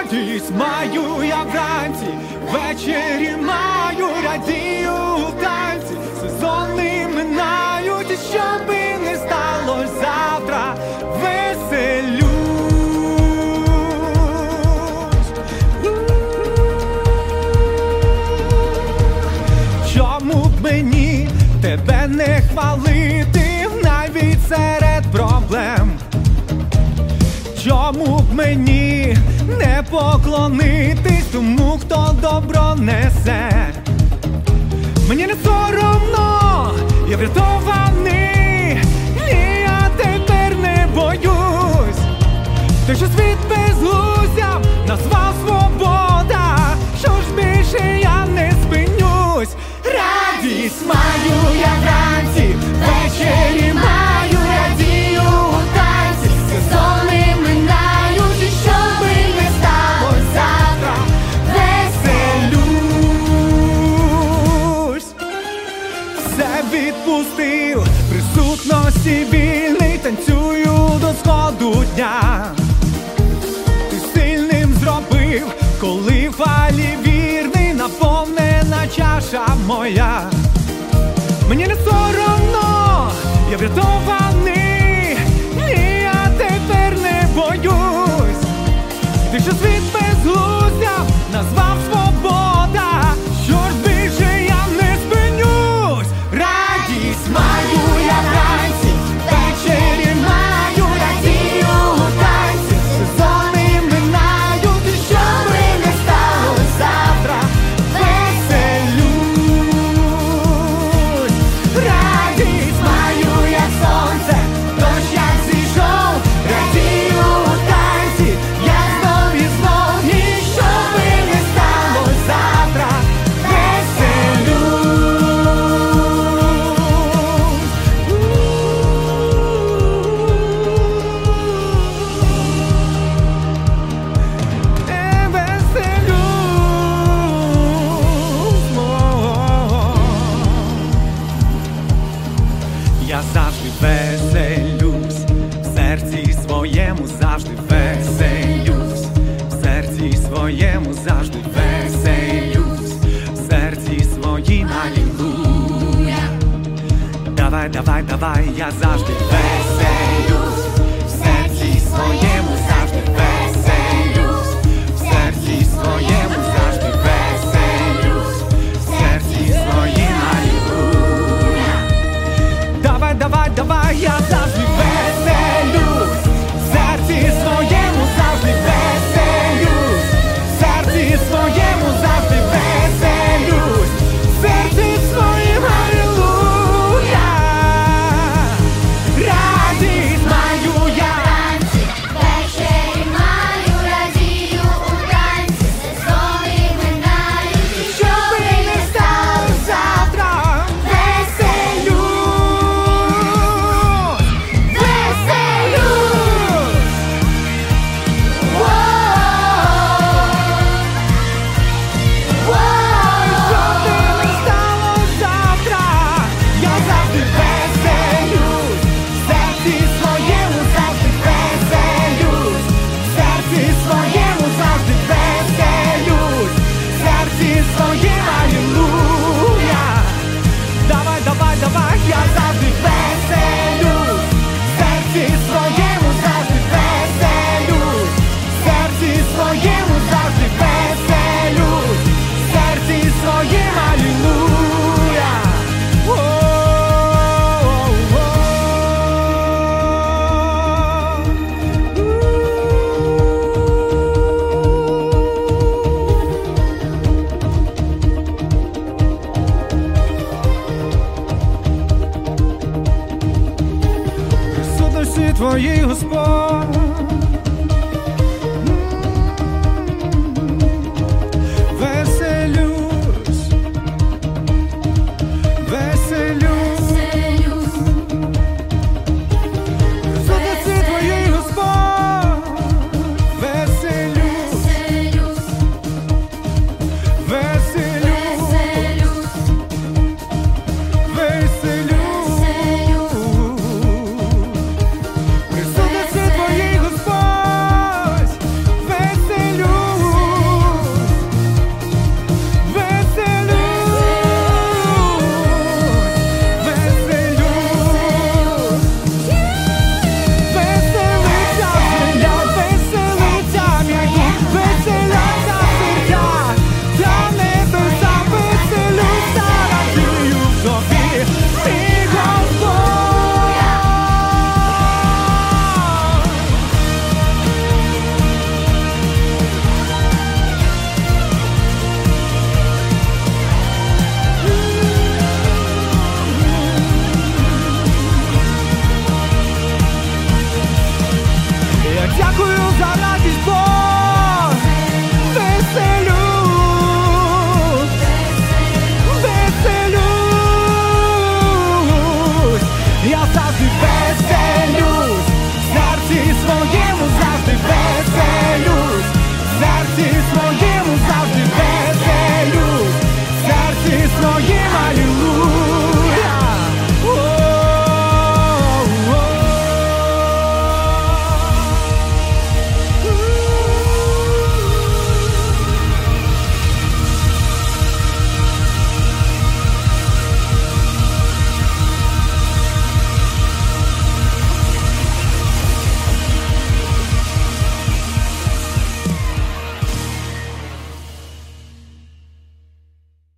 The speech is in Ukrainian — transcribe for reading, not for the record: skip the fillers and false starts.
Радість маю я вранці, ввечері маю, радію в танці. Сезони минають, і що би не сталося завтра, веселюсь. Чому б мені тебе не хвалити навіть серед проблем? Чому б мені не поклонитись тому, хто добро несе? Мені не соромно, я врятований, ні, я тепер не боюсь. Той, що світ безглуздям назвав свобода, що ж більше я не спинюсь. Радість маю я вранці, ввечері маю, радію у танці. Сезони минають, і що би не сталося завтра, веселюсь. Все відпустив, присутності вільний, танцюю до сходу дня. Ти сильним зробив, коли в фалі вірний, наповнена чаша моя. Мені не соромно, я врятований, ні, я тепер не боюсь. Ти, що світ безглуздям назвав свобода, що ж більше я не спинюсь. Радість маю я вранці, ввечері маю, радію у танці. Сезони минають, і що би не сталося завтра, веселюсь. Радість маю як сонце, дощ як зійшов, радію у танці. Я знов і знов, і що би не сталося завтра, веселюсь. Я завжди веселюсь, в серці своєму завжди веселюсь, в серці своєму завжди веселюсь, в серці своїм алілуя. Давай, давай, давай, я завжди веселюсь, в серці своєму завжди веселюсь, в серці своєму завжди веселюсь, в серці своїм алілуя. Давай, давай, давай, я завжди веселюсь, в серці своєму завжди веселюсь, в серці своєму завжди веселюсь, в серці своїм алілуя. Радість маю я вранці, Ввечері маю, радію у танці. Сезони минають, і що би не сталося завтра, веселюсь. що би не сталося завтра, я завжди веселюсь, в серці своєму завжди веселюсь, в серці своєму завжди веселюсь, в серці своєму алілуя. Давай, давай, давай, я завжди веселюсь, в серці своєму завжди веселюсь, в серці своєму завжди веселюсь, в серці своєму алілуя. Присутності твої, Господь,